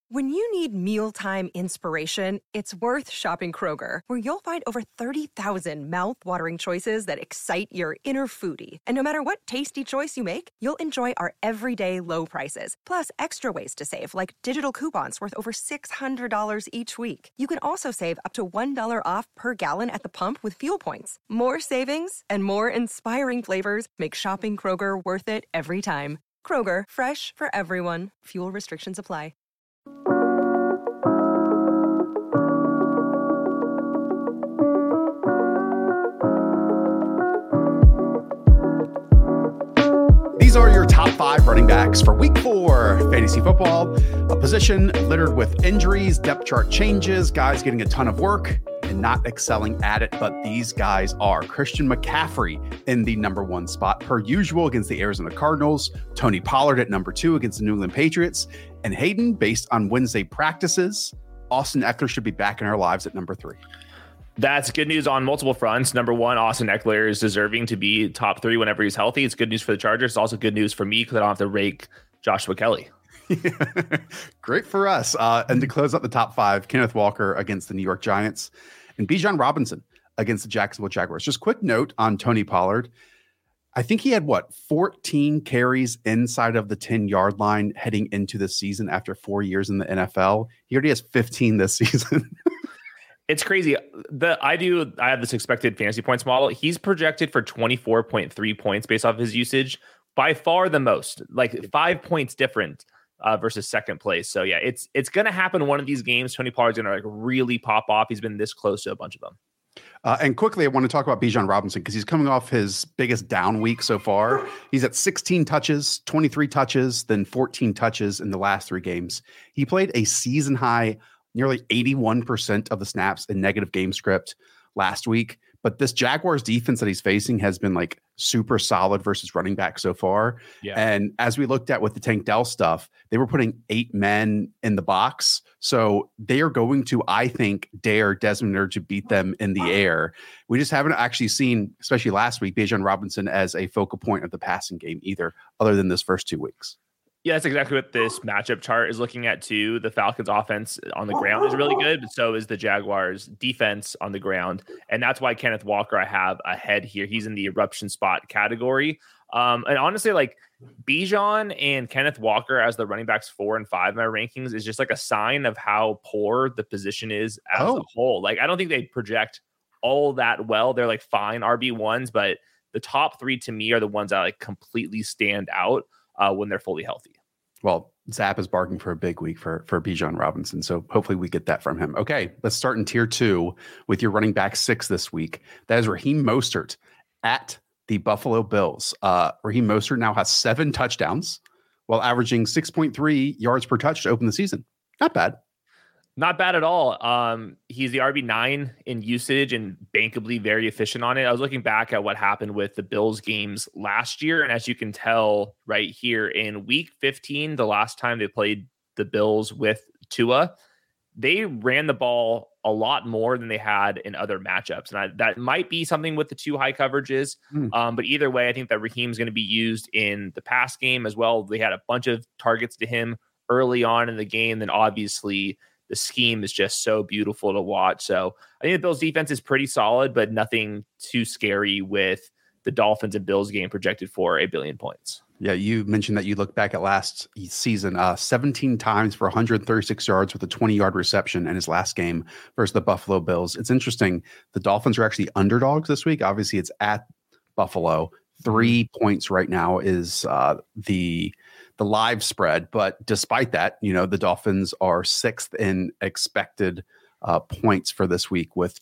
When you need mealtime inspiration, it's worth shopping Kroger, where you'll find over 30,000 mouth-watering choices that excite your inner foodie. And no matter what tasty choice you make, you'll enjoy our everyday low prices, plus extra ways to save, like digital coupons worth over $600 each week. You can also save up to $1 off per gallon at the pump with fuel points. More savings and more inspiring flavors make shopping Kroger worth it every time. Kroger, fresh for everyone. Fuel restrictions apply. These are your top 5 running backs for week 4 fantasy football. A position littered with injuries, depth chart changes, guys getting a ton of work and not excelling at it. But these guys are Christian McCaffrey in the number 1 spot per usual against the Arizona Cardinals, Tony Pollard at number 2 against the New England Patriots, and Hayden, based on Wednesday practices, Austin Eckler should be back in our lives at number 3. That's good news on multiple fronts. Number 1, Austin Eckler is deserving to be top 3 whenever he's healthy. It's good news for the Chargers. It's also good news for me because I don't have to rake Joshua Kelly. Great for us. And to close out the top 5, Kenneth Walker against the New York Giants and Bijan Robinson against the Jacksonville Jaguars. Just quick note on Tony Pollard. I think he had 14 carries inside of the 10-yard line heading into the season after 4 years in the NFL. He already has 15 this season. It's crazy. I have this expected fantasy points model. He's projected for 24.3 points based off his usage, by far the most, like 5 points different versus second place. So yeah, it's going to happen one of these games. Tony Pollard's going to really pop off. He's been this close to a bunch of them. And quickly, I want to talk about Bijan Robinson because he's coming off his biggest down week so far. He's at 16 touches, 23 touches, then 14 touches in the last 3 games. He played a season high nearly 81% of the snaps in negative game script last week. But this Jaguars defense that he's facing has been like super solid versus running back so far. Yeah. And as we looked at with the Tank Dell stuff, they were putting 8 men in the box. So they are going to, I think, dare Desmond Ridder to beat them in the air. We just haven't actually seen, especially last week, Bijan Robinson as a focal point of the passing game either, other than this first 2 weeks. Yeah, that's exactly what this matchup chart is looking at too. The Falcons offense on the ground is really good, but so is the Jaguars defense on the ground. And that's why Kenneth Walker I have ahead here. He's in the eruption spot category. And honestly, like Bijan and Kenneth Walker as the running backs 4 and 5 in my rankings is just like a sign of how poor the position is as a whole. Like, I don't think they project all that well. They're like fine RB1s, but the top 3 to me are the ones that like completely stand out when they're fully healthy. Well, Zap is barking for a big week for Bijan Robinson, so hopefully we get that from him. Okay, let's start in tier 2 with your running back 6 this week. That is Raheem Mostert at the Buffalo Bills. Raheem Mostert now has 7 touchdowns while averaging 6.3 yards per touch to open the season. Not bad. Not bad at all. He's the RB9 in usage and bankably very efficient on it. I was looking back at what happened with the Bills games last year. And as you can tell right here in week 15, the last time they played the Bills with Tua, they ran the ball a lot more than they had in other matchups. And that might be something with the 2 high coverages. But either way, I think that Raheem's going to be used in the pass game as well. They had a bunch of targets to him early on in the game. Then obviously the scheme is just so beautiful to watch. So I think the Bills defense is pretty solid, but nothing too scary with the Dolphins and Bills game projected for 1 billion points. Yeah, you mentioned that you look back at last season, 17 times for 136 yards with a 20-yard reception in his last game versus the Buffalo Bills. It's interesting. The Dolphins are actually underdogs this week. Obviously, it's at Buffalo. 3 points right now is the live spread. But despite that, the Dolphins are 6th in expected points for this week with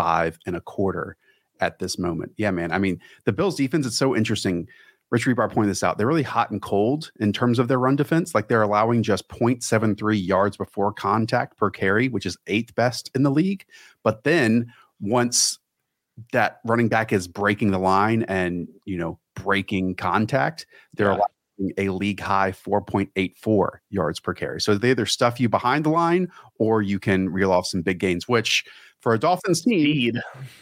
25.25 at this moment. Yeah, man. I mean, the Bills defense is so interesting. Rich Rebar pointed this out. They're really hot and cold in terms of their run defense. Like they're allowing just 0.73 yards before contact per carry, which is 8th best in the league. But then once that running back is breaking the line and, breaking contact, they're allowing a league high 4.84 yards per carry. So they either stuff you behind the line or you can reel off some big gains, which for a Dolphins team,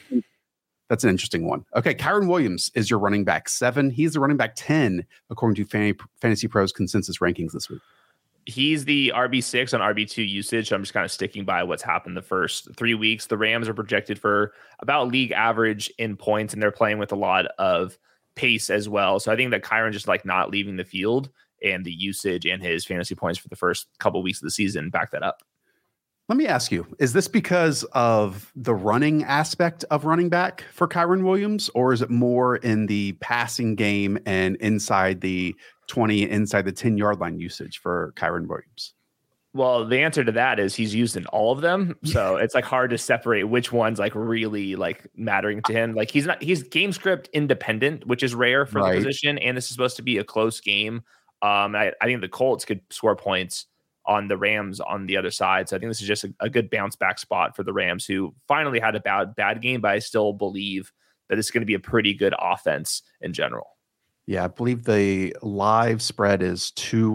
that's an interesting one. Okay, Kyren Williams is your running back 7. He's the running back 10, according to Fantasy Pros consensus rankings this week. He's the RB6 on RB2 usage. So I'm just kind of sticking by what's happened the first 3 weeks. The Rams are projected for about league average in points, and they're playing with a lot of pace as well. So I think that Kyren just like not leaving the field, and the usage and his fantasy points for the first couple of weeks of the season back that up. Let me ask you, is this because of the running aspect of running back for Kyren Williams, or is it more in the passing game and inside the 20, inside the 10-yard line usage for Kyren Williams? Well, the answer to that is he's used in all of them. So it's like hard to separate which one's like really like mattering to him. Like he's game script independent, which is rare for the position. And this is supposed to be a close game. I think the Colts could score points on the Rams on the other side. So I think this is just a good bounce back spot for the Rams, who finally had a bad game, but I still believe that it's going to be a pretty good offense in general. Yeah, I believe the live spread is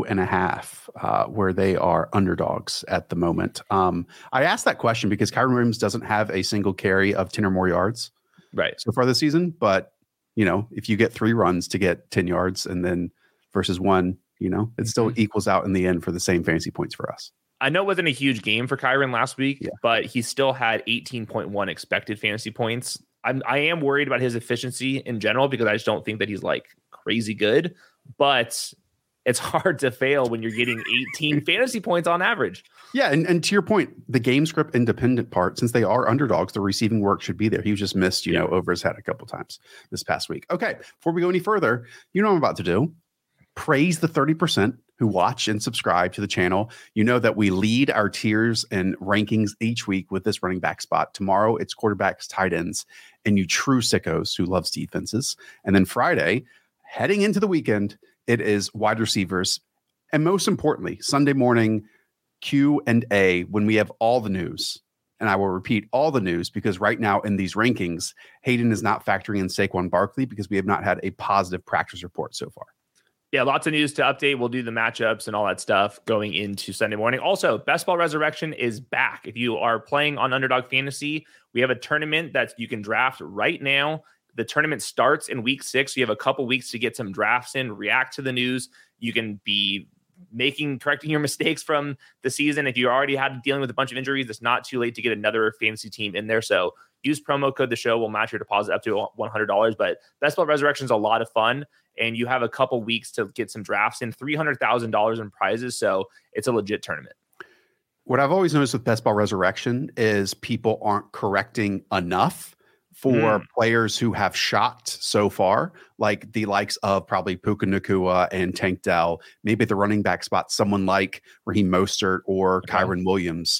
2.5, where they are underdogs at the moment. I asked that question because Kyren Williams doesn't have a single carry of 10 or more yards so far this season. But, if you get 3 runs to get 10 yards and then versus 1, it still equals out in the end for the same fantasy points for us. I know it wasn't a huge game for Kyren last week, but he still had 18.1 expected fantasy points. I am worried about his efficiency in general because I just don't think that he's like crazy good, but it's hard to fail when you're getting 18 fantasy points on average. Yeah. And to your point, the game script independent part, since they are underdogs, the receiving work should be there. He was just missed, over his head a couple times this past week. Okay. Before we go any further, what I'm about to do. Praise the 30% who watch and subscribe to the channel. You know that we lead our tiers and rankings each week with this running back spot. Tomorrow, it's quarterbacks, tight ends, and you true sickos who loves defenses. And then Friday, heading into the weekend, it is wide receivers. And most importantly, Sunday morning Q&A when we have all the news. And I will repeat all the news because right now in these rankings, Hayden is not factoring in Saquon Barkley because we have not had a positive practice report so far. Yeah, lots of news to update. We'll do the matchups and all that stuff going into Sunday morning. Also, Best Ball Resurrection is back. If you are playing on Underdog Fantasy, we have a tournament that you can draft right now. The tournament starts in week 6. So you have a couple weeks to get some drafts in, react to the news. You can be correcting your mistakes from the season. If you already had dealing with a bunch of injuries, it's not too late to get another fantasy team in there. So use promo code The Show. We'll match your deposit up to $100. But Best Ball Resurrection is a lot of fun. And you have a couple weeks to get some drafts in, $300,000 in prizes. So it's a legit tournament. What I've always noticed with Best Ball Resurrection is people aren't correcting enough for players who have shocked so far, like the likes of probably Puka Nacua and Tank Dell, maybe at the running back spot, someone like Raheem Mostert or Kyren Williams.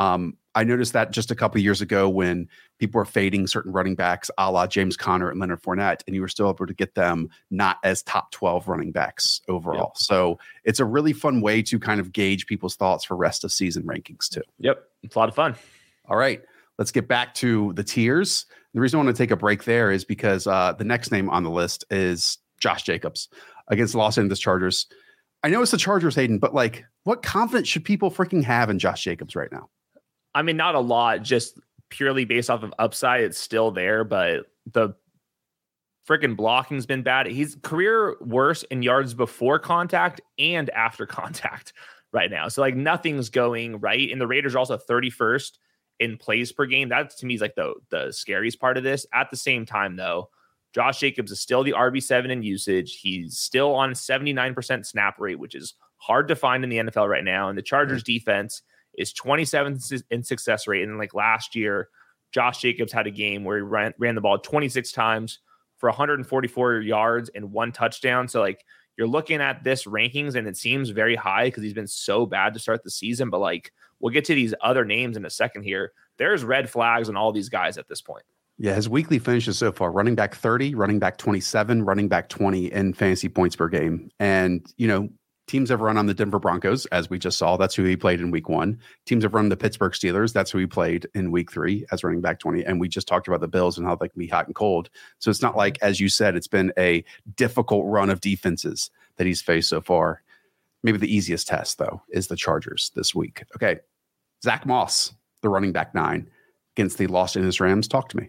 I noticed that just a couple of years ago when people were fading certain running backs a la James Conner and Leonard Fournette, and you were still able to get them not as top 12 running backs overall. Yep. So it's a really fun way to kind of gauge people's thoughts for rest of season rankings too. Yep. It's a lot of fun. All right. Let's get back to the tiers. The reason I want to take a break there is because the next name on the list is Josh Jacobs against the Los Angeles Chargers. I know it's the Chargers, Hayden, but like, what confidence should people freaking have in Josh Jacobs right now? I mean, not a lot, just purely based off of upside. It's still there, but the freaking blocking's been bad. He's career worse in yards before contact and after contact right now. So like nothing's going right. And the Raiders are also 31st in plays per game. That to me is like the scariest part of this. At the same time, though, Josh Jacobs is still the RB7 in usage. He's still on 79% snap rate, which is hard to find in the NFL right now. And the Chargers defense is 27th in success rate. And like last year, Josh Jacobs had a game where he ran the ball 26 times for 144 yards and 1 touchdown. So like you're looking at this rankings and it seems very high because he's been so bad to start the season. But like we'll get to these other names in a second here. There's red flags on all these guys at this point. Yeah, his weekly finishes so far, running back 30, running back 27, running back 20 in fantasy points per game. And, teams have run on the Denver Broncos, as we just saw. That's who he played in week 1. Teams have run the Pittsburgh Steelers. That's who he played in week 3 as running back 20. And we just talked about the Bills and how they can be hot and cold. So it's not like, as you said, it's been a difficult run of defenses that he's faced so far. Maybe the easiest test, though, is the Chargers this week. Okay, Zach Moss, the running back 9 against the Los Angeles Rams. Talk to me.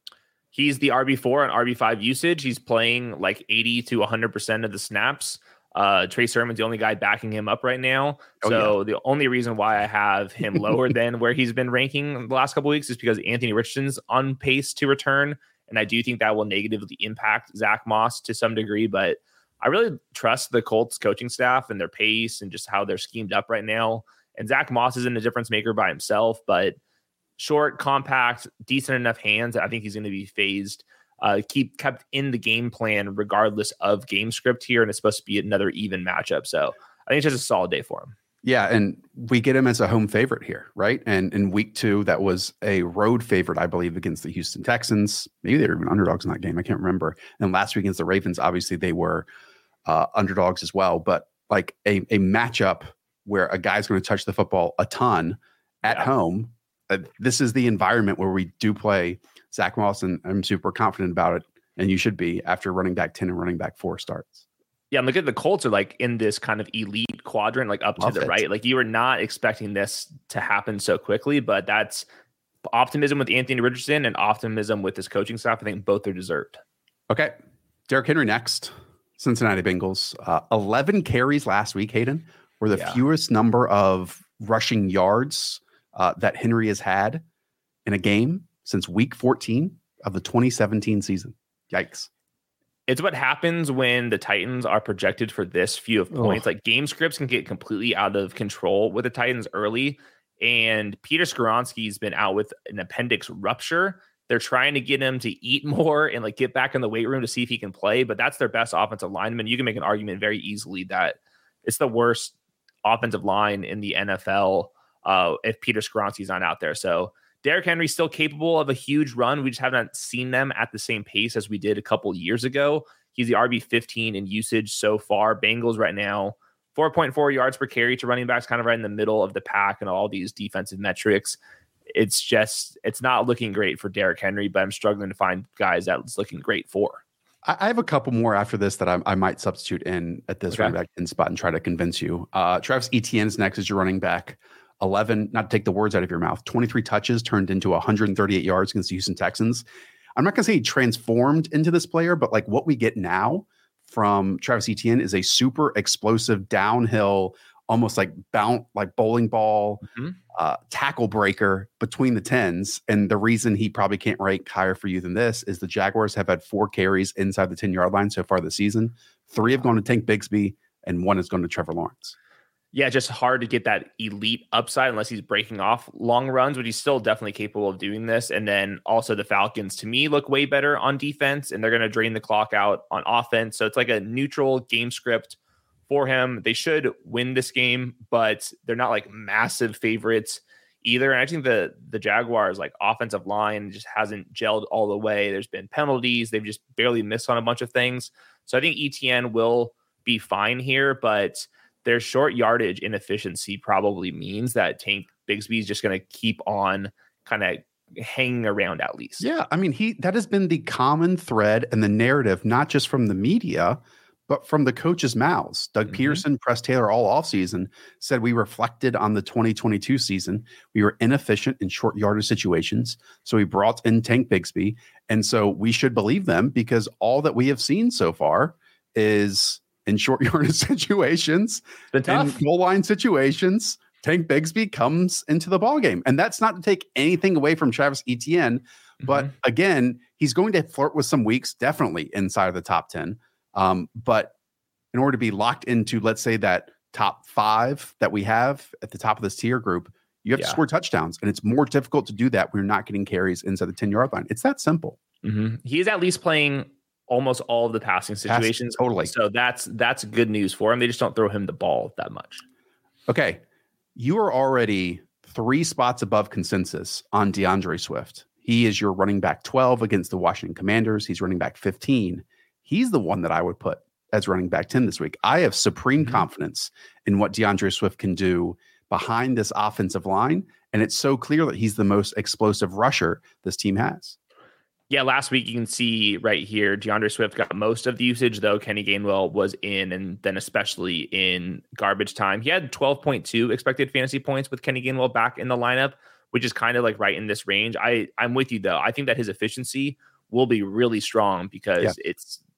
He's the RB4 and RB5 usage. He's playing like 80 to 100% of the snaps. Trey Sermon's the only guy backing him up right now. The only reason why I have him lower than where he's been ranking the last couple of weeks is because Anthony Richardson's on pace to return. And I do think that will negatively impact Zach Moss to some degree, but I really trust the Colts coaching staff and their pace and just how they're schemed up right now. And Zach Moss isn't a difference maker by himself, but short, compact, decent enough hands. I think he's going to be phased, kept in the game plan regardless of game script here. And it's supposed to be another even matchup. So I think it's just a solid day for him. Yeah, and we get him as a home favorite here, right? And in week 2, that was a road favorite, I believe, against the Houston Texans. Maybe they were even underdogs in that game. I can't remember. And last week against the Ravens, obviously they were underdogs as well. But like a matchup where a guy's going to touch the football a ton at home, this is the environment where we do play Zach Moss, and I'm super confident about it. And you should be after running back 10 and running back 4 starts. Yeah, I'm looking at the Colts are like in this kind of elite quadrant, like up to the right. Like you were not expecting this to happen so quickly, but that's optimism with Anthony Richardson and optimism with his coaching staff. I think both are deserved. Okay. Derrick Henry next. Cincinnati Bengals. 11 carries last week, Hayden, were the fewest number of rushing yards that Henry has had in a game since week 14 of the 2017 season. Yikes. It's what happens when the Titans are projected for this few of points. Like game scripts can get completely out of control with the Titans early. And Peter Skoronski's been out with an appendix rupture. They're trying to get him to eat more and like get back in the weight room to see if he can play. But that's their best offensive lineman. You can make an argument very easily that it's the worst offensive line in the NFL if Peter Skoronski's not out there. So Derrick Henry's still capable of a huge run. We just haven't seen them at the same pace as we did a couple years ago. He's the RB15 in usage so far. Bengals right now, 4.4 yards per carry to running backs, kind of right in the middle of the pack and all these defensive metrics. It's not looking great for Derrick Henry, but I'm struggling to find guys that it's looking great for. I have a couple more after this that I might substitute in at this running back in spot and try to convince you. Travis Etienne is next as your running back. 11, not to take the words out of your mouth, 23 touches turned into 138 yards against the Houston Texans. I'm not going to say he transformed into this player, but like what we get now from Travis Etienne is a super explosive downhill, almost like bowling ball, tackle breaker between the tens. And the reason he probably can't rank higher for you than this is the Jaguars have had 4 carries inside the 10-yard line so far this season. 3 have gone to Tank Bigsby and 1 has gone to Trevor Lawrence. Yeah, just hard to get that elite upside unless he's breaking off long runs, but he's still definitely capable of doing this. And then also the Falcons, to me, look way better on defense, and they're going to drain the clock out on offense. So it's like a neutral game script for him. They should win this game, but they're not like massive favorites either. And I think the Jaguars, like offensive line, just hasn't gelled all the way. There's been penalties. They've just barely missed on a bunch of things. So I think ETN will be fine here, but their short yardage inefficiency probably means that Tank Bigsby is just going to keep on kind of hanging around at least. Yeah, I mean, that has been the common thread and the narrative, not just from the media, but from the coaches' mouths. Doug Peterson, Press Taylor, all offseason said we reflected on the 2022 season. We were inefficient in short yardage situations, so we brought in Tank Bigsby. And so we should believe them because all that we have seen so far is in short yardage situations, in goal line situations, Tank Bigsby comes into the ballgame. And that's not to take anything away from Travis Etienne. But again, he's going to flirt with some weeks, definitely inside of the top 10. But in order to be locked into, let's say, that top 5 that we have at the top of this tier group, you have to score touchdowns. And it's more difficult to do that when you're not getting carries inside the 10-yard line. It's that simple. He's at least playing almost all of the passing situations. Totally. So that's good news for him. They just don't throw him the ball that much. Okay. You are already 3 spots above consensus on DeAndre Swift. He is your running back 12 against the Washington Commanders. He's running back 15. He's the one that I would put as running back 10 this week. I have supreme confidence in what DeAndre Swift can do behind this offensive line. And it's so clear that he's the most explosive rusher this team has. Yeah, last week you can see right here, DeAndre Swift got most of the usage, though Kenny Gainwell was in, and then especially in garbage time. He had 12.2 expected fantasy points with Kenny Gainwell back in the lineup, which is kind of like right in this range. I'm with you, though. I think that his efficiency will be really strong because it's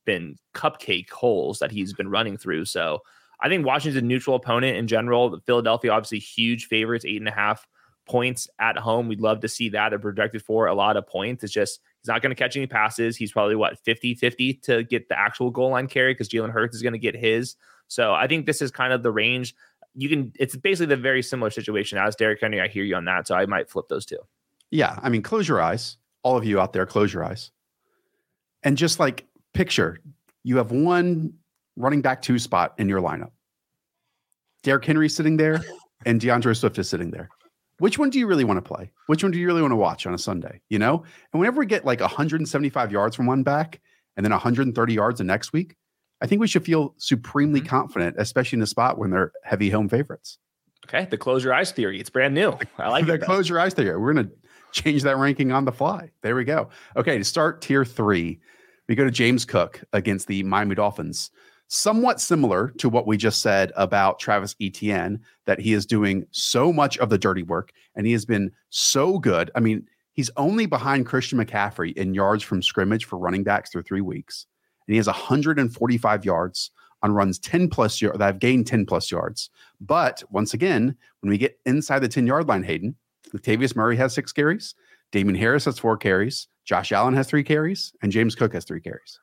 been cupcake holes that he's been running through. So I think Washington's a neutral opponent in general. Philadelphia, obviously huge favorites, 8.5 points at home. We'd love to see that. They're projected for a lot of points. It's just, he's not going to catch any passes. He's probably 50-50 to get the actual goal line carry because Jalen Hurts is going to get his. So I think this is kind of the range. It's basically the very similar situation as Derrick Henry. I hear you on that. So I might flip those two. Yeah. I mean, close your eyes. All of you out there, close your eyes. And just like picture, you have one running back 2 spot in your lineup. Derrick Henry sitting there and DeAndre Swift is sitting there. Which one do you really want to play? Which one do you really want to watch on a Sunday? You know? And whenever we get like 175 yards from one back and then 130 yards the next week, I think we should feel supremely confident, especially in a spot when they're heavy home favorites. Okay. The close your eyes theory. It's brand new. I like it. The close your eyes theory. We're going to change that ranking on the fly. There we go. Okay. To start tier 3, we go to James Cook against the Miami Dolphins. Somewhat similar to what we just said about Travis Etienne, that he is doing so much of the dirty work and he has been so good. I mean, he's only behind Christian McCaffrey in yards from scrimmage for running backs through 3 weeks. And he has 145 yards on runs 10 plus yards that have gained 10 plus yards. But once again, when we get inside the 10-yard line, Hayden, Latavius Murray has 6 carries. Damian Harris has 4 carries. Josh Allen has 3 carries. And James Cook has 3 carries.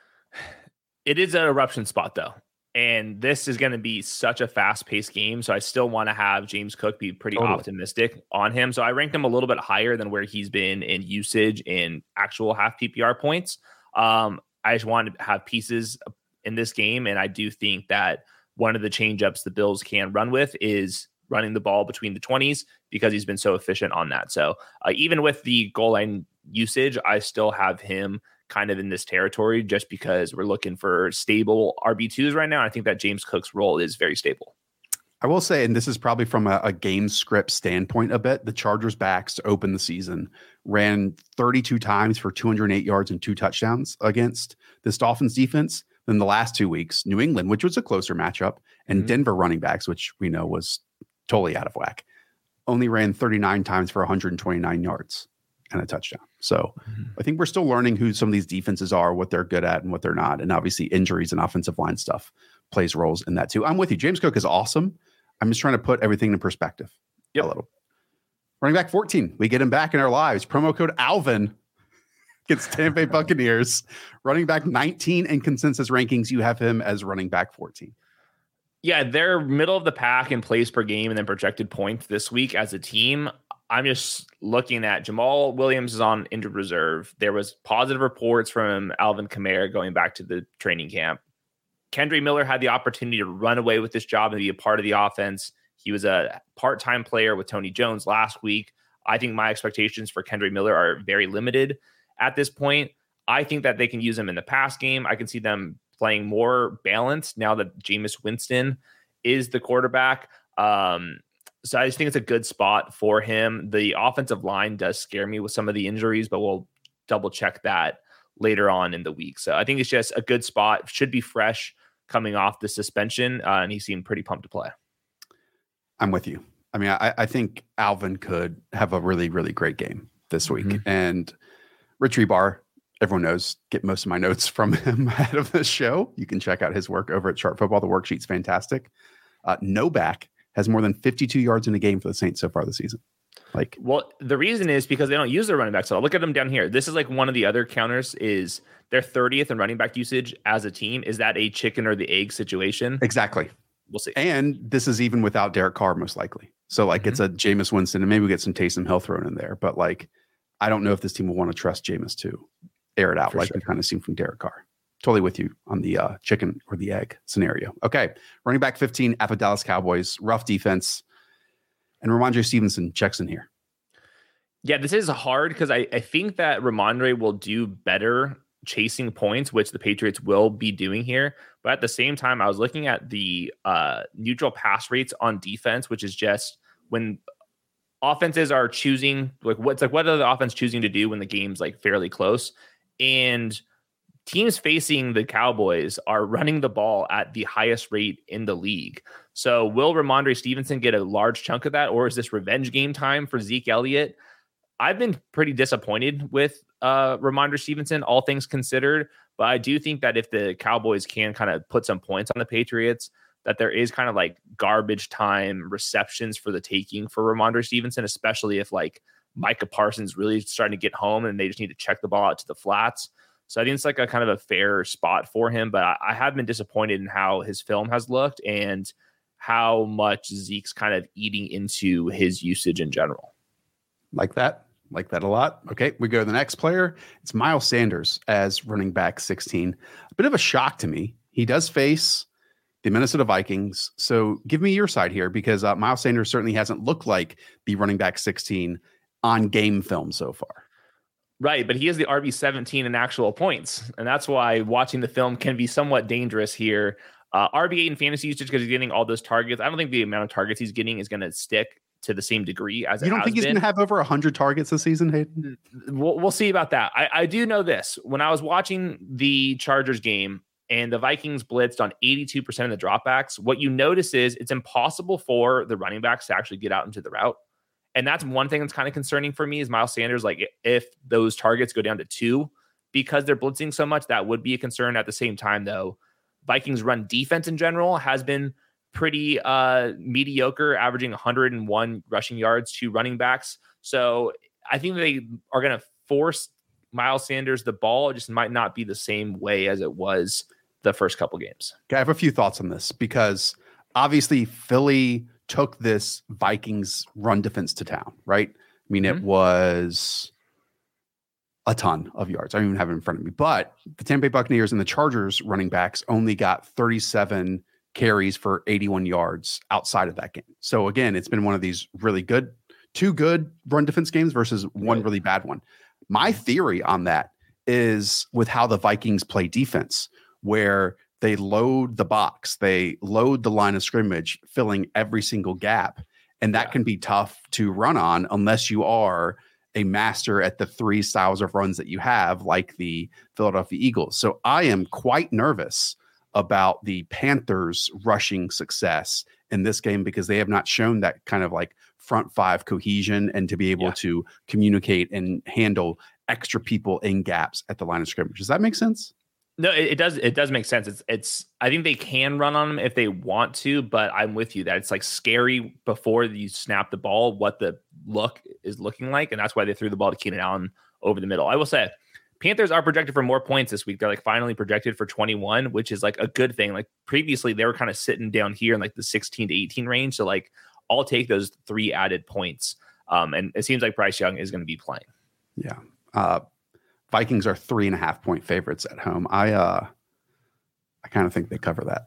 It is an eruption spot, though. And this is going to be such a fast-paced game. So I still want to have James Cook be pretty optimistic on him. So I ranked him a little bit higher than where he's been in usage in actual half PPR points. I just wanted to have pieces in this game. And I do think that one of the change-ups the Bills can run with is running the ball between the 20s because he's been so efficient on that. So even with the goal line usage, I still have him kind of in this territory just because we're looking for stable RB2s right now. I think that James Cook's role is very stable. I will say, and this is probably from a game script standpoint a bit, the Chargers backs to open the season ran 32 times for 208 yards and 2 touchdowns against this Dolphins defense. Then the last 2 weeks, New England, which was a closer matchup, and Denver running backs, which we know was totally out of whack, only ran 39 times for 129 yards and a touchdown. So I think we're still learning who some of these defenses are, what they're good at and what they're not. And obviously injuries and offensive line stuff plays roles in that too. I'm with you. James Cook is awesome. I'm just trying to put everything in perspective a little. Running back 14. We get him back in our lives. Promo code Alvin gets Tampa Bay Buccaneers. Running back 19 in consensus rankings. You have him as running back 14. Yeah, they're middle of the pack in plays per game and then projected points this week as a team. I'm just looking at Jamal Williams is on injured reserve. There was positive reports from Alvin Kamara going back to the training camp. Kendre Miller had the opportunity to run away with this job and be a part of the offense. He was a part-time player with Tony Jones last week. I think my expectations for Kendre Miller are very limited at this point. I think that they can use him in the pass game. I can see them playing more balanced now that Jameis Winston is the quarterback. So I just think it's a good spot for him. The offensive line does scare me with some of the injuries, but we'll double check that later on in the week. So I think it's just a good spot. Should be fresh coming off the suspension, and he seemed pretty pumped to play. I'm with you. I mean, I think Alvin could have a really, really great game this week. And Rich Rebar, everyone knows, get most of my notes from him ahead of this show. You can check out his work over at Sharp Football. The worksheet's fantastic. Novak has more than 52 yards in a game for the Saints so far this season. Well, the reason is because they don't use their running backs at all. Look at them down here. This is like one of the other counters is their 30th in running back usage as a team. Is that a chicken or the egg situation? Exactly. We'll see. And this is even without Derek Carr, most likely. So it's a Jameis Winston, and maybe we get some Taysom Hill thrown in there. But I don't know if this team will want to trust Jameis to air it out we kind of seen from Derek Carr. Totally with you on the chicken or the egg scenario. Okay. Running back 15 at the Dallas Cowboys. Rough defense. And Ramondre Stevenson checks in here. Yeah, this is hard because I think that Ramondre will do better chasing points, which the Patriots will be doing here. But at the same time, I was looking at the neutral pass rates on defense, which is just when offenses are choosing, what are the offense choosing to do when the game's fairly close? And teams facing the Cowboys are running the ball at the highest rate in the league. So will Ramondre Stevenson get a large chunk of that, or is this revenge game time for Zeke Elliott? I've been pretty disappointed with Ramondre Stevenson, all things considered. But I do think that if the Cowboys can kind of put some points on the Patriots, that there is kind of like garbage time receptions for the taking for Ramondre Stevenson, especially if like Micah Parsons really starting to get home and they just need to check the ball out to the flats. So I think it's like a kind of a fair spot for him, but I have been disappointed in how his film has looked and how much Zeke's kind of eating into his usage in general. Like that a lot. Okay, we go to the next player. It's Miles Sanders as running back 16. A bit of a shock to me. He does face the Minnesota Vikings. So give me your side here, because Miles Sanders certainly hasn't looked like the running back 16 on game film so far. Right, but he is the RB17 in actual points, and that's why watching the film can be somewhat dangerous here. RB8 in fantasy usage because he's getting all those targets. I don't think the amount of targets he's getting is going to stick to the same degree as you don't think he's going to have over 100 targets this season, Hayden? We'll see about that. I do know this. When I was watching the Chargers game and the Vikings blitzed on 82% of the dropbacks, what you notice is it's impossible for the running backs to actually get out into the route. And that's one thing that's kind of concerning for me is Miles Sanders. Like if those targets go down to 2 because they're blitzing so much, that would be a concern. At the same time, though, Vikings run defense in general has been pretty mediocre, averaging 101 rushing yards to running backs. So I think they are going to force Miles Sanders the ball. It just might not be the same way as it was the first couple games. Okay, I have a few thoughts on this because obviously Philly took this Vikings run defense to town, right? I mean, it was a ton of yards. I don't even have it in front of me, but the Tampa Bay Buccaneers and the Chargers running backs only got 37 carries for 81 yards outside of that game. So again, it's been one of these really good, 2 good run defense games versus one really bad one. My theory on that is with how the Vikings play defense, where they load the box, they load the line of scrimmage, filling every single gap. And that can be tough to run on unless you are a master at the 3 styles of runs that you have, like the Philadelphia Eagles. So I am quite nervous about the Panthers rushing success in this game because they have not shown that kind of like front 5 cohesion and to be able to communicate and handle extra people in gaps at the line of scrimmage. Does that make sense? No, it does. It does make sense. It's. I think they can run on them if they want to, but I'm with you that it's like scary before you snap the ball what the look is looking like, and that's why they threw the ball to Keenan Allen over the middle. I will say, Panthers are projected for more points this week. They're like finally projected for 21, which is like a good thing. Like previously, they were kind of sitting down here in like the 16 to 18 range. So like, I'll take those 3 added points. And it seems like Bryce Young is going to be playing. Yeah. Vikings are 3.5 point favorites at home. I kind of think they cover that.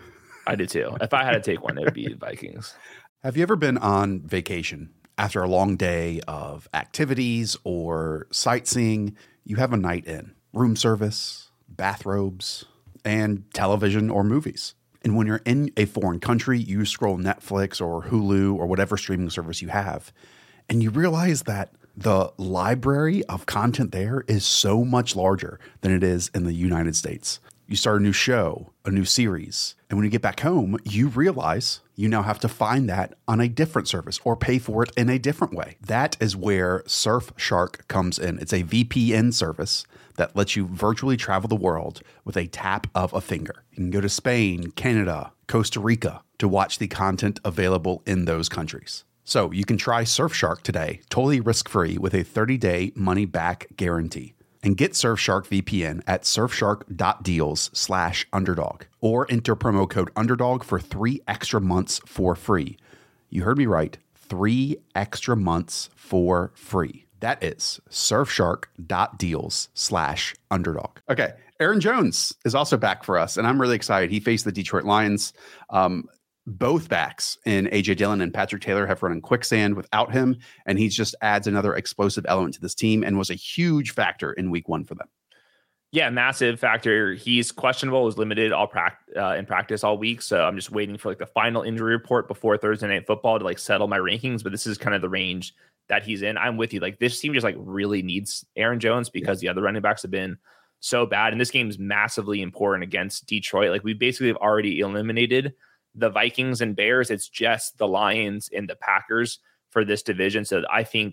I do too. If I had to take one, it would be Vikings. Have you ever been on vacation after a long day of activities or sightseeing? You have a night in, room service, bathrobes, and television or movies. And when you're in a foreign country, you scroll Netflix or Hulu or whatever streaming service you have, and you realize that the library of content there is so much larger than it is in the United States. You start a new show, a new series, and when you get back home, you realize you now have to find that on a different service or pay for it in a different way. That is where Surfshark comes in. It's a VPN service that lets you virtually travel the world with a tap of a finger. You can go to Spain, Canada, Costa Rica to watch the content available in those countries. So you can try Surfshark today, totally risk-free with a 30-day money-back guarantee. And get Surfshark VPN at surfshark.deals/underdog or enter promo code underdog for 3 extra months for free. You heard me right, 3 extra months for free. That is surfshark.deals/underdog. Okay, Aaron Jones is also back for us, and I'm really excited. He faced the Detroit Lions. Both backs in A.J. Dillon and Patrick Taylor have run in quicksand without him, and he just adds another explosive element to this team and was a huge factor in week 1 for them. Yeah, massive factor. He's questionable, was limited in practice all week, so I'm just waiting for like the final injury report before Thursday Night Football to like settle my rankings, but this is kind of the range that he's in. I'm with you. Like this team just like really needs Aaron Jones because the other running backs have been so bad, and this game is massively important against Detroit. Like we basically have already eliminated the Vikings and Bears. It's just the Lions and the Packers for this division. So I think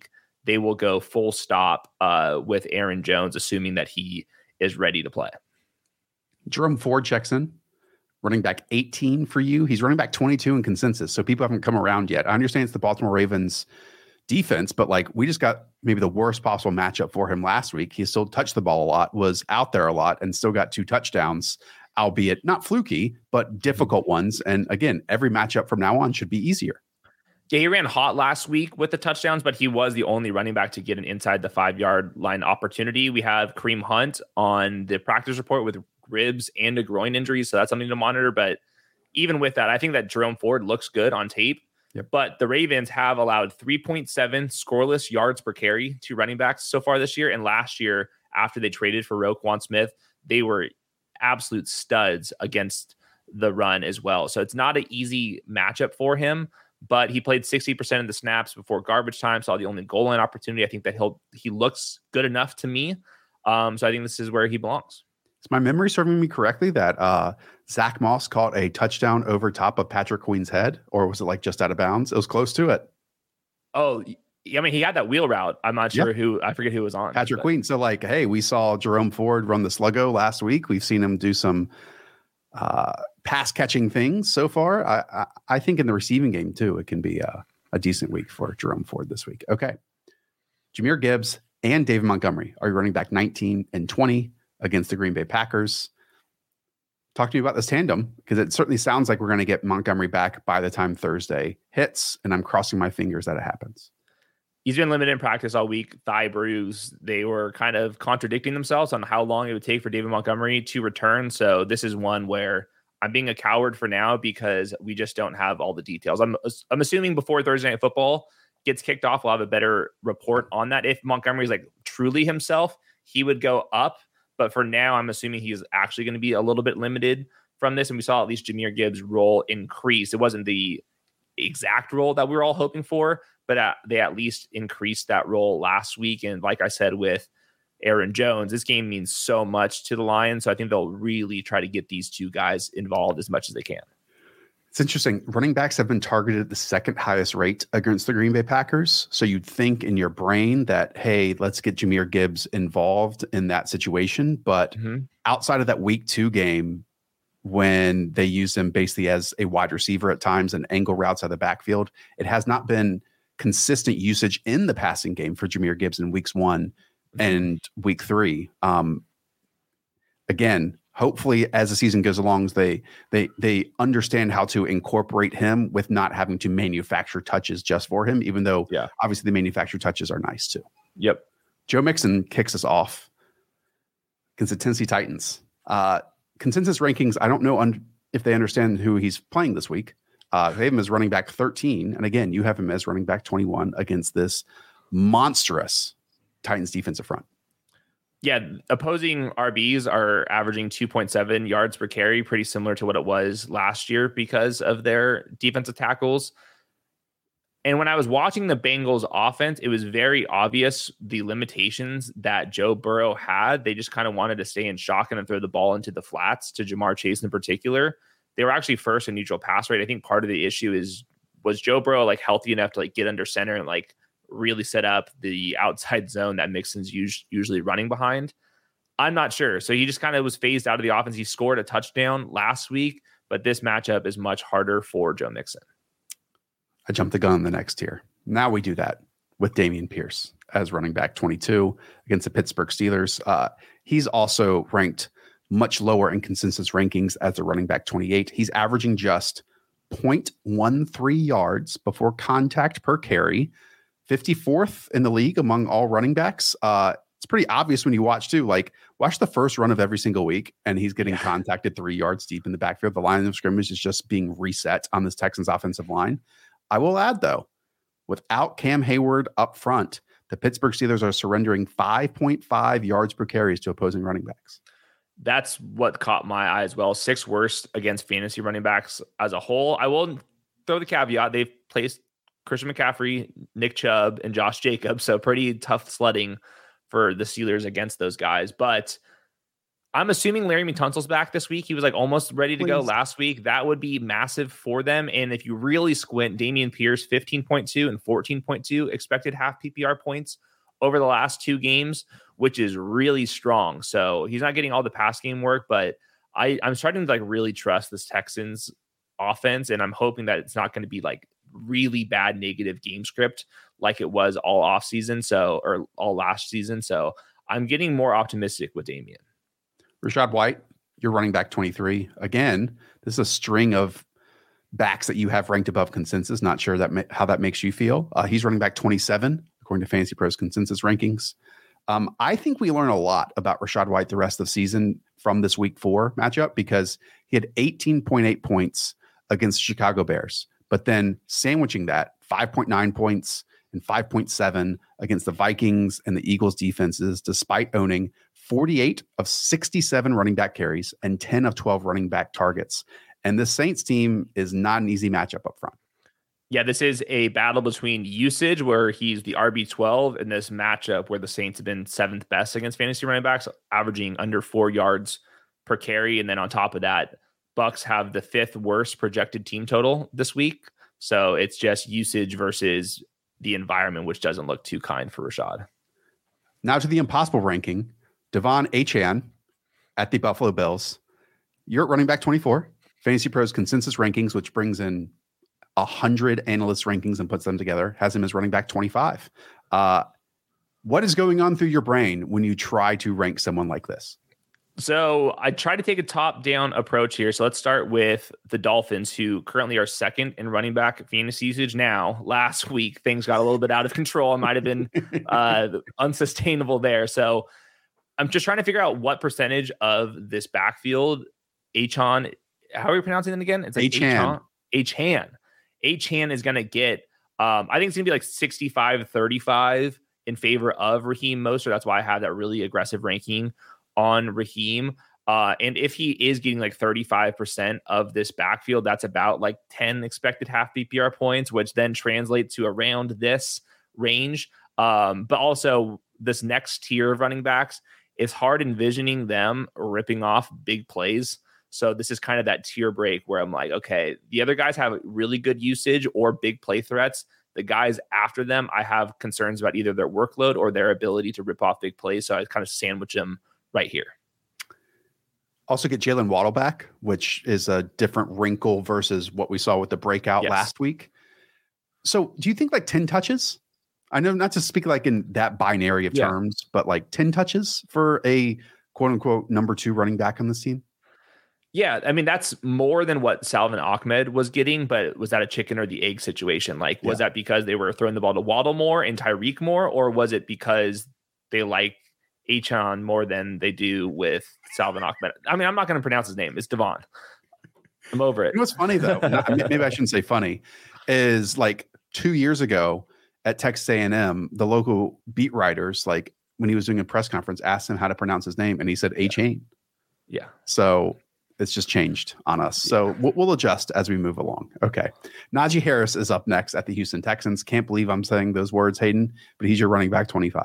they will go full stop with Aaron Jones, assuming that he is ready to play. Jerome Ford checks in, running back 18 for you. He's running back 22 in consensus, so people haven't come around yet. I understand it's the Baltimore Ravens defense, but like we just got maybe the worst possible matchup for him last week. He still touched the ball a lot, was out there a lot, and still got 2 touchdowns, albeit not fluky, but difficult ones. And again, every matchup from now on should be easier. Yeah, he ran hot last week with the touchdowns, but he was the only running back to get an inside the 5-yard line opportunity. We have Kareem Hunt on the practice report with ribs and a groin injury, so that's something to monitor. But even with that, I think that Jerome Ford looks good on tape. Yep. But the Ravens have allowed 3.7 scoreless yards per carry to running backs so far this year. And last year, after they traded for Roquan Smith, they were absolute studs against the run as well. So it's not an easy matchup for him, but he played 60% of the snaps before garbage time, saw the only goal line opportunity. I think that he looks good enough to me. So I think this is where he belongs. Is my memory serving me correctly that Zach Moss caught a touchdown over top of Patrick Queen's head, or was it like just out of bounds? It was close to it. Oh, I mean, he had that wheel route. I'm not sure I forget who was on. Patrick Queen. So like, hey, we saw Jerome Ford run the sluggo last week. We've seen him do some pass catching things so far. I think in the receiving game too, it can be a decent week for Jerome Ford this week. Okay. Jahmyr Gibbs and David Montgomery are running back 19 and 20 against the Green Bay Packers. Talk to me about this tandem, because it certainly sounds like we're going to get Montgomery back by the time Thursday hits, and I'm crossing my fingers that it happens. He's been limited in practice all week, thigh bruise. They were kind of contradicting themselves on how long it would take for David Montgomery to return. So this is one where I'm being a coward for now because we just don't have all the details. I'm assuming before Thursday Night Football gets kicked off, we'll have a better report on that. If Montgomery's like truly himself, he would go up. But for now, I'm assuming he's actually going to be a little bit limited from this. And we saw at least Jahmyr Gibbs' role increase. It wasn't the exact role that we were all hoping for, but they at least increased that role last week. And like I said, with Aaron Jones, this game means so much to the Lions. So I think they'll really try to get these two guys involved as much as they can. It's interesting. Running backs have been targeted at the second highest rate against the Green Bay Packers. So you'd think in your brain that, hey, let's get Jahmyr Gibbs involved in that situation. But outside of that week 2 game, when they used him basically as a wide receiver at times and angle routes out of the backfield, it has not been consistent usage in the passing game for Jahmyr Gibbs in weeks 1 and week 3. Again, hopefully as the season goes along, they understand how to incorporate him with not having to manufacture touches just for him, even though obviously the manufactured touches are nice too. Yep. Joe Mixon kicks us off against the Tennessee Titans. Consensus rankings, I don't know if they understand who he's playing this week. They have him as running back 13. And again, you have him as running back 21 against this monstrous Titans defensive front. Yeah, opposing RBs are averaging 2.7 yards per carry, pretty similar to what it was last year because of their defensive tackles. And when I was watching the Bengals offense, it was very obvious the limitations that Joe Burrow had. They just kind of wanted to stay in shotgun and throw the ball into the flats to Jamar Chase in particular. They were actually first in neutral pass rate. I think part of the issue was Joe Burrow like healthy enough to like get under center and like really set up the outside zone that Mixon's usually running behind? I'm not sure. So he just kind of was phased out of the offense. He scored a touchdown last week, but this matchup is much harder for Joe Mixon. I jumped the gun on the next tier. Now we do that with Dameon Pierce as running back 22 against the Pittsburgh Steelers. He's also ranked much lower in consensus rankings as a running back 28. He's averaging just 0.13 yards before contact per carry, 54th in the league among all running backs. It's pretty obvious when you watch too, like watch the first run of every single week and he's getting contacted 3 yards deep in the backfield. The line of scrimmage is just being reset on this Texans offensive line. I will add though, without Cam Hayward up front, the Pittsburgh Steelers are surrendering 5.5 yards per carries to opposing running backs. That's what caught my eye as well. 6th worst against fantasy running backs as a whole. I will throw the caveat. They've placed Christian McCaffrey, Nick Chubb, and Josh Jacobs. So pretty tough sledding for the Steelers against those guys. But I'm assuming Laremy Tunsil's back this week. He was like almost ready to go last week. That would be massive for them. And if you really squint, Dameon Pierce, 15.2 and 14.2 expected half PPR points over the last 2 games, which is really strong. So he's not getting all the pass game work, but I'm starting to like really trust this Texans offense. And I'm hoping that it's not going to be like really bad negative game script like it was all off season. Or all last season. So I'm getting more optimistic with Dameon. Rachaad White, you're running back 23. Again, this is a string of backs that you have ranked above consensus. Not sure how that makes you feel. He's running back 27, according to Fantasy Pros consensus rankings. I think we learn a lot about Rachaad White the rest of the season from this week 4 matchup, because he had 18.8 points against the Chicago Bears, but then sandwiching that 5.9 points and 5.7 against the Vikings and the Eagles defenses, despite owning 48 of 67 running back carries and 10 of 12 running back targets. And the Saints team is not an easy matchup up front. Yeah, this is a battle between usage, where he's the RB12, and this matchup where the Saints have been 7th best against fantasy running backs, averaging under 4 yards per carry. And then on top of that, Bucks have the 5th worst projected team total this week. So it's just usage versus the environment, which doesn't look too kind for Rachaad. Now to the impossible ranking. Devon Achane at the Buffalo Bills. You're at running back 24. Fantasy Pros consensus rankings, which brings in 100 analysts' rankings and puts them together, has him as running back 25. What is going on through your brain when you try to rank someone like this? So I try to take a top-down approach here. So let's start with the Dolphins, who currently are 2nd in running back fantasy usage now. Last week, things got a little bit out of control. It might have been unsustainable there. So I'm just trying to figure out what percentage of this backfield Achane, how are you pronouncing it again? It's like Achane. Achane is going to get, I think it's going to be like 65-35 in favor of Raheem Mostert. That's why I have that really aggressive ranking on Raheem. And if he is getting like 35% of this backfield, that's about like 10 expected half PPR points, which then translates to around this range. But also this next tier of running backs, it's hard envisioning them ripping off big plays. So this is kind of that tier break where I'm like, okay, the other guys have really good usage or big play threats. The guys after them, I have concerns about either their workload or their ability to rip off big plays. So I kind of sandwich them right here. Also get Jalen Waddle back, which is a different wrinkle versus what we saw with the breakout last week. So do you think like 10 touches? I know not to speak like in that binary of terms, but like 10 touches for a quote unquote number 2 running back on this team? Yeah, I mean, that's more than what Salvon Ahmed was getting, but was that a chicken or the egg situation? Like, was that because they were throwing the ball to Waddle more and Tyreek more, or was it because they like Achane more than they do with Salvon Ahmed? I mean, I'm not going to pronounce his name. It's Devon. I'm over it. You know what's funny, though? Maybe I shouldn't say funny. Is like 2 years ago at Texas A&M, the local beat writers, like when he was doing a press conference, asked him how to pronounce his name, and he said Achane. Yeah. So it's just changed on us. So we'll adjust as we move along. Okay. Najee Harris is up next at the Houston Texans. Can't believe I'm saying those words, Hayden, but he's your running back 25.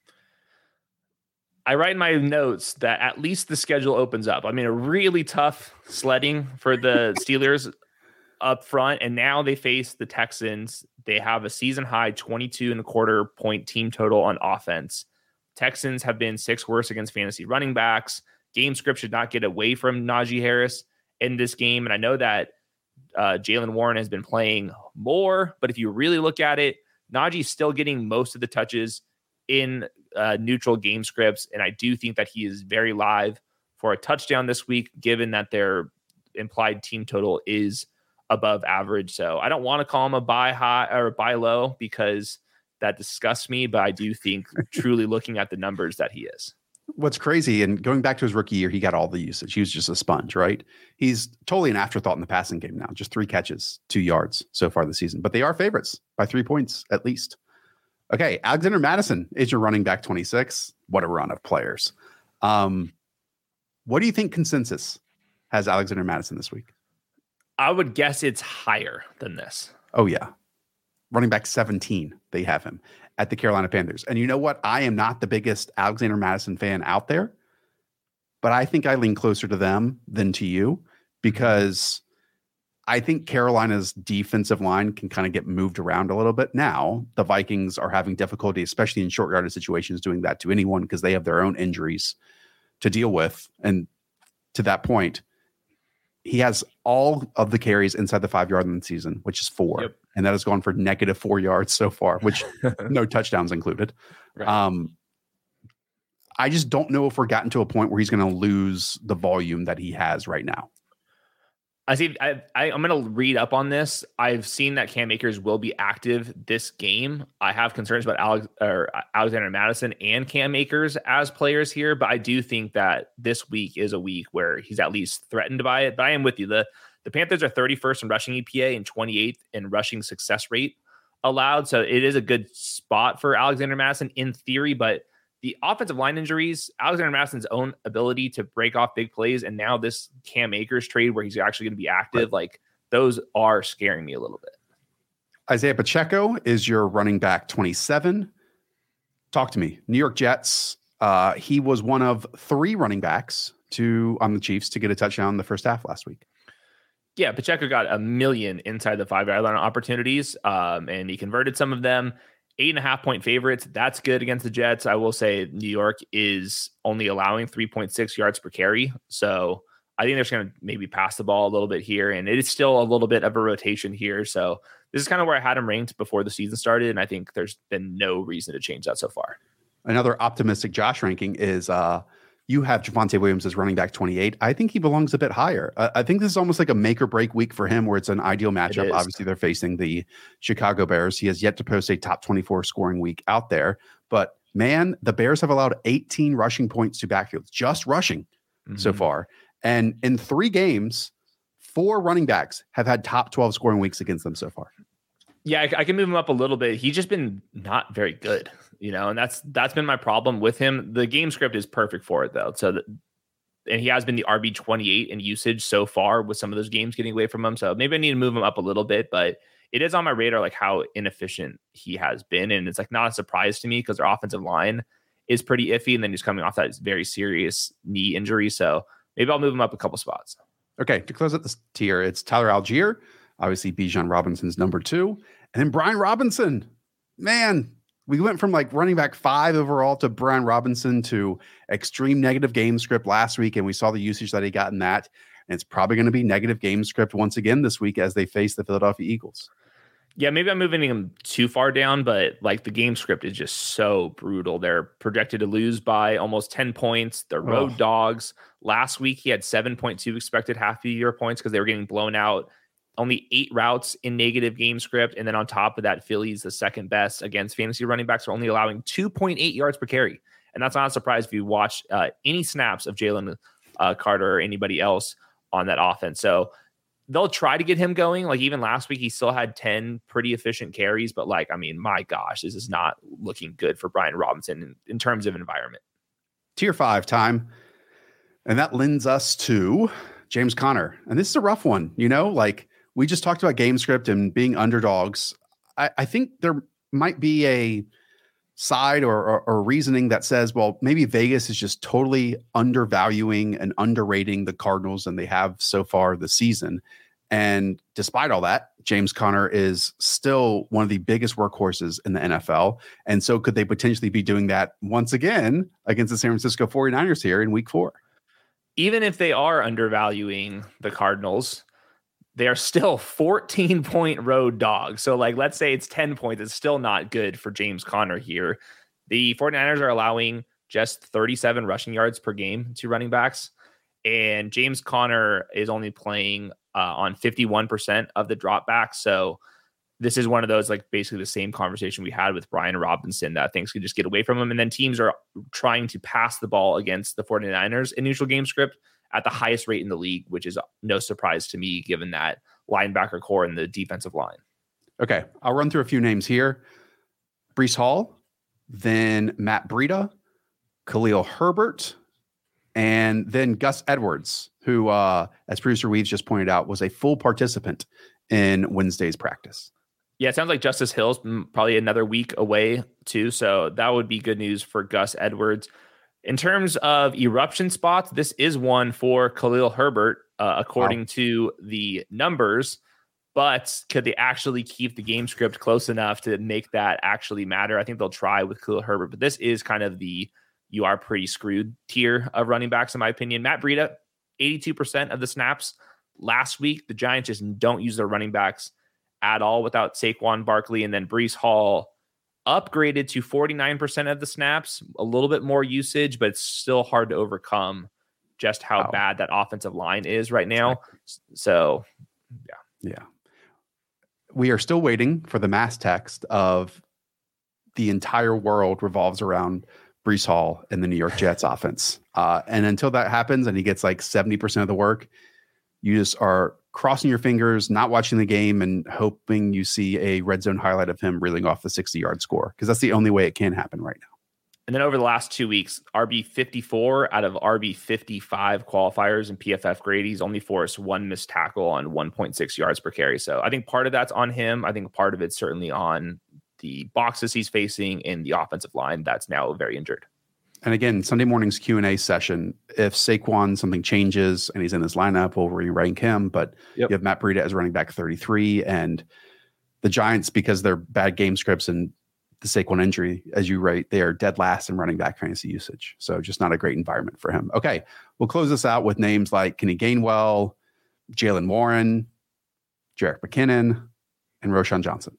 I write in my notes that at least the schedule opens up. I mean, a really tough sledding for the Steelers up front, and now they face the Texans. They have a season high 22.25 point team total on offense. Texans have been 6th worst against fantasy running backs. Game script should not get away from Najee Harris in this game. And I know that Jaylen Warren has been playing more, but if you really look at it, Najee's still getting most of the touches in neutral game scripts. And I do think that he is very live for a touchdown this week, given that their implied team total is above average. So I don't want to call him a buy high or buy low because that disgusts me, but I do think truly looking at the numbers that he is. What's crazy, and going back to his rookie year, he got all the usage. He was just a sponge, right? He's totally an afterthought in the passing game now. Just 3 catches, 2 yards so far this season. But they are favorites by 3 points at least. Okay, Alexander Mattison is your running back 26. What a run of players. What do you think consensus has Alexander Mattison this week? I would guess it's higher than this. Oh, yeah. Running back 17, they have him at the Carolina Panthers. And you know what? I am not the biggest Alexander Mattison fan out there, but I think I lean closer to them than to you because I think Carolina's defensive line can kind of get moved around a little bit. Now, the Vikings are having difficulty, especially in short yardage situations, doing that to anyone because they have their own injuries to deal with. And to that point, he has all of the carries inside the 5 yard line season, which is 4. Yep. And that has gone for negative 4 yards so far, which no touchdowns included. Right. I just don't know if we're gotten to a point where he's going to lose the volume that he has right now. I'm going to read up on this. I've seen that Cam Akers will be active this game. I have concerns about Alexander Mattison and Cam Akers as players here, but I do think that this week is a week where he's at least threatened by it. But I am with you. The Panthers are 31st in rushing EPA and 28th in rushing success rate allowed. So it is a good spot for Alexander Mattison in theory, but the offensive line injuries, Alexander Mattison's own ability to break off big plays, and now this Cam Akers trade where he's actually going to be active, like those are scaring me a little bit. Isaiah Pacheco is your running back 27. Talk to me. New York Jets. He was one of 3 running backs on the Chiefs to get a touchdown in the first half last week. Yeah, Pacheco got a million inside the 5 yard line opportunities, and he converted some of them. 8.5 point favorites. That's good against the Jets. I will say New York is only allowing 3.6 yards per carry. So I think they're just going to maybe pass the ball a little bit here. And it is still a little bit of a rotation here. So this is kind of where I had him ranked before the season started. And I think there's been no reason to change that so far. Another optimistic Josh ranking is you have Javonte Williams as running back 28. I think he belongs a bit higher. I think this is almost like a make or break week for him where it's an ideal matchup. Obviously, they're facing the Chicago Bears. He has yet to post a top 24 scoring week out there. But, man, the Bears have allowed 18 rushing points to backfields, just rushing so far. And in 3 games, 4 running backs have had top 12 scoring weeks against them so far. Yeah, I can move him up a little bit. He's just been not very good, and that's been my problem with him. The game script is perfect for it, though. And he has been the RB 28 in usage so far with some of those games getting away from him. So maybe I need to move him up a little bit, but it is on my radar, like how inefficient he has been. And it's like not a surprise to me because their offensive line is pretty iffy. And then he's coming off that very serious knee injury. So maybe I'll move him up a couple spots. Okay. To close out this tier, it's Tyler Algier, obviously Bijan Robinson's number 2, and then Brian Robinson. Man, we went from like running back 5 overall to Brian Robinson to extreme negative game script last week. And we saw the usage that he got in that. And it's probably going to be negative game script once again this week as they face the Philadelphia Eagles. Yeah, maybe I'm moving him too far down, but like the game script is just so brutal. They're projected to lose by almost 10 points. They're road dogs. Last week, he had 7.2 expected half-year points because they were getting blown out. Only 8 routes in negative game script. And then on top of that, Philly's the second best against fantasy running backs. Are only allowing 2.8 yards per carry. And that's not a surprise if you watch any snaps of Jalen Carter or anybody else on that offense. So they'll try to get him going. Like even last week, he still had 10 pretty efficient carries. But like, I mean, my gosh, this is not looking good for Brian Robinson in terms of environment. Tier 5 time. And that lends us to James Conner. And this is a rough one, like, we just talked about game script and being underdogs. I think there might be a side or reasoning that says, well, maybe Vegas is just totally undervaluing and underrating the Cardinals than they have so far this season. And despite all that, James Conner is still one of the biggest workhorses in the NFL. And so could they potentially be doing that once again against the San Francisco 49ers here in week 4? Even if they are undervaluing the Cardinals, they are still 14-point road dogs. So, like, let's say it's 10 points. It's still not good for James Conner here. The 49ers are allowing just 37 rushing yards per game to running backs. And James Conner is only playing on 51% of the dropbacks. So this is one of those, like, basically the same conversation we had with Brian Robinson, that things could just get away from him. And then teams are trying to pass the ball against the 49ers in neutral game script at the highest rate in the league, which is no surprise to me, given that linebacker core and the defensive line. Okay, I'll run through a few names here. Breece Hall, then Matt Breida, Khalil Herbert, and then Gus Edwards, who, as producer Weaves just pointed out, was a full participant in Wednesday's practice. Yeah, it sounds like Justice Hill's probably another week away too, so that would be good news for Gus Edwards. In terms of eruption spots, this is one for Khalil Herbert, according to the numbers. But could they actually keep the game script close enough to make that actually matter? I think they'll try with Khalil Herbert, but this is kind of the you are pretty screwed tier of running backs, in my opinion. Matt Breida, 82% of the snaps last week. The Giants just don't use their running backs at all without Saquon Barkley. And then Breece Hall upgraded to 49% of the snaps, a little bit more usage, but it's still hard to overcome just how bad that offensive line is right now. So, yeah. We are still waiting for the mass text of the entire world revolves around Breece Hall and the New York Jets offense. And until that happens and he gets like 70% of the work, you just are crossing your fingers, not watching the game, and hoping you see a red zone highlight of him reeling off the 60-yard score, because that's the only way it can happen right now. And then over the last 2 weeks, RB 54 out of RB 55 qualifiers in PFF grade, he's only forced one missed tackle on 1.6 yards per carry. So I think part of that's on him. I think part of it's certainly on the boxes he's facing in the offensive line that's now very injured. And again, Sunday morning's Q&A session, if Saquon, something changes and he's in this lineup, we'll re-rank him. But you have Matt Breida as running back 33, and the Giants, because they're bad game scripts and the Saquon injury, as you write, they are dead last in running back fantasy usage. So just not a great environment for him. Okay, we'll close this out with names like Kenny Gainwell, Jaylen Warren, Jerick McKinnon, and Roschon Johnson.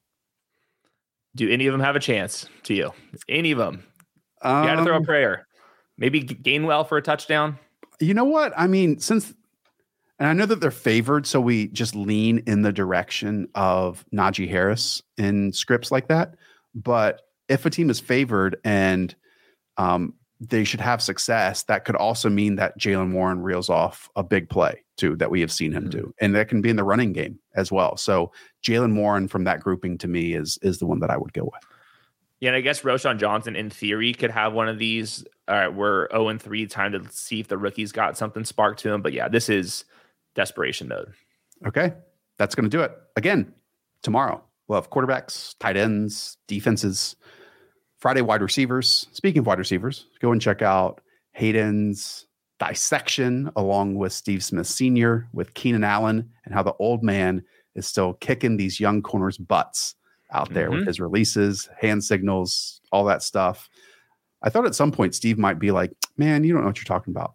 Do any of them have a chance to you? Any of them? You had to throw a prayer. Maybe Gainwell for a touchdown. You know what? I mean, and I know that they're favored, so we just lean in the direction of Najee Harris in scripts like that. But if a team is favored and they should have success, that could also mean that Jaylen Warren reels off a big play too, that we have seen him do. And that can be in the running game as well. So Jaylen Warren from that grouping to me is the one that I would go with. Yeah, and I guess Roschon Johnson, in theory, could have one of these. All right, we're 0-3, time to see if the rookie's got something sparked to him. But yeah, this is desperation mode. Okay, that's going to do it. Again, tomorrow, we'll have quarterbacks, tight ends, defenses, Friday wide receivers. Speaking of wide receivers, go and check out Hayden's dissection along with Steve Smith Sr. with Keenan Allen and how the old man is still kicking these young corners' butts out there with his releases, hand signals, all that stuff. I thought at some point Steve might be like, man, you don't know what you're talking about.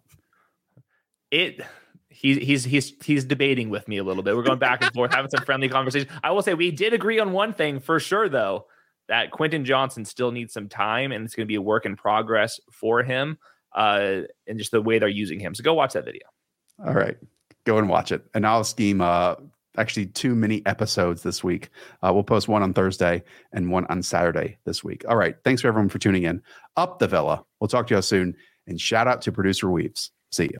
He's debating with me a little bit. We're going back and forth, having some friendly conversation. I will say we did agree on one thing for sure, though, that Quentin Johnson still needs some time, and it's going to be a work in progress for him, and just the way they're using him. So go watch that video. All right, go and watch it. And I'll scheme actually 2 mini episodes this week. We'll post one on Thursday and one on Saturday this week. All right. Thanks for everyone for tuning in. Up the Villa. We'll talk to you all soon. And shout out to producer Weaves. See you.